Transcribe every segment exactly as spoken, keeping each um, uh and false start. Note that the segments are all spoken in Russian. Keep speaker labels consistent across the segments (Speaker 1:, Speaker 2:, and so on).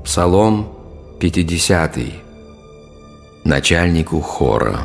Speaker 1: Псалом пятидесятый. Начальнику хора.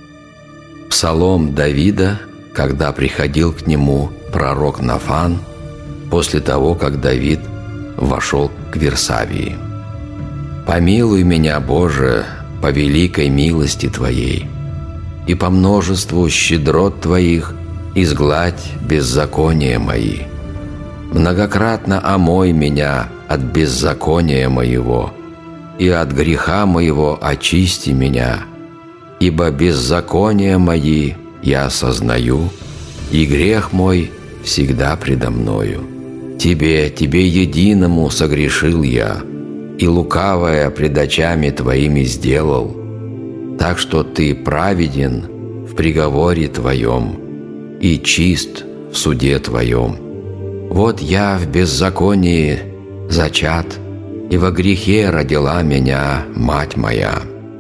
Speaker 1: Псалом Давида, когда приходил к нему пророк Нафан, после того, как Давид вошел к Вирсавии. «Помилуй меня, Боже, по великой милости Твоей, и по множеству щедрот Твоих изгладь беззакония мои. Многократно омой меня от беззакония моего, и от греха моего очисти меня, ибо беззакония мои я осознаю, и грех мой всегда предо мною. Тебе, Тебе единому согрешил я, и лукавое пред очами Твоими сделал, так что Ты праведен в приговоре Твоем и чист в суде Твоем. Вот я в беззаконии зачат, и во грехе родила меня мать моя.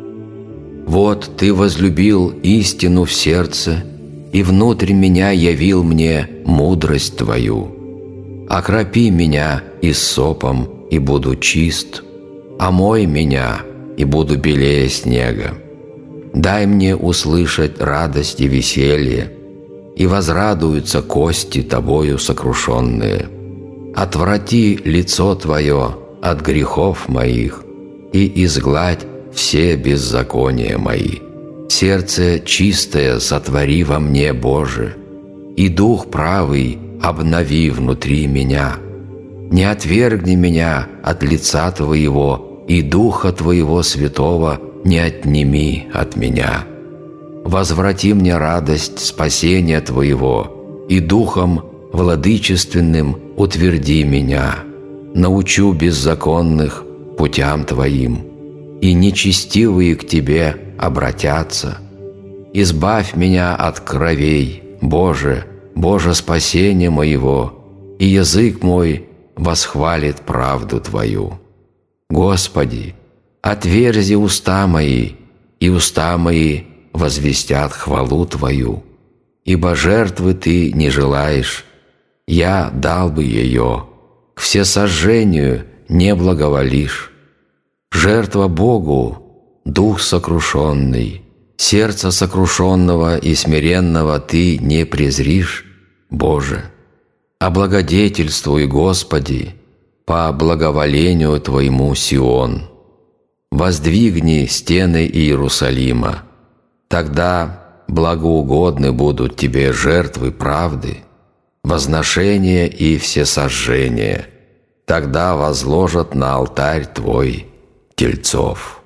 Speaker 1: Вот Ты возлюбил истину в сердце, и внутрь меня явил мне мудрость Твою. Окропи меня иссопом, и буду чист, омой меня, и буду белее снега. Дай мне услышать радость и веселье, и возрадуются кости Тобою сокрушенные. Отврати лицо Твое от грехов моих, и изгладь все беззакония мои. Сердце чистое сотвори во мне, Боже, и дух правый обнови внутри меня. Не отвергни меня от лица Твоего, и Духа Твоего Святого не отними от меня. Возврати мне радость спасения Твоего, и Духом владычественным утверди меня. Научу беззаконных путям Твоим, и нечестивые к Тебе обратятся. Избавь меня от кровей, Боже, Боже спасения моего, и язык мой восхвалит правду Твою. Господи, отверзи уста мои, и уста мои возвестят хвалу Твою, ибо жертвы Ты не желаешь, я дал бы ее, к всесожжению не благоволишь. Жертва Богу – дух сокрушенный, сердце сокрушенного и смиренного Ты не презришь, Боже. Облагодетельствуй, Господи, по благоволению Твоему Сион. Воздвигни стены Иерусалима, тогда благоугодны будут Тебе жертвы правды, возношения и всесожжения, тогда возложат на алтарь Твой тельцов».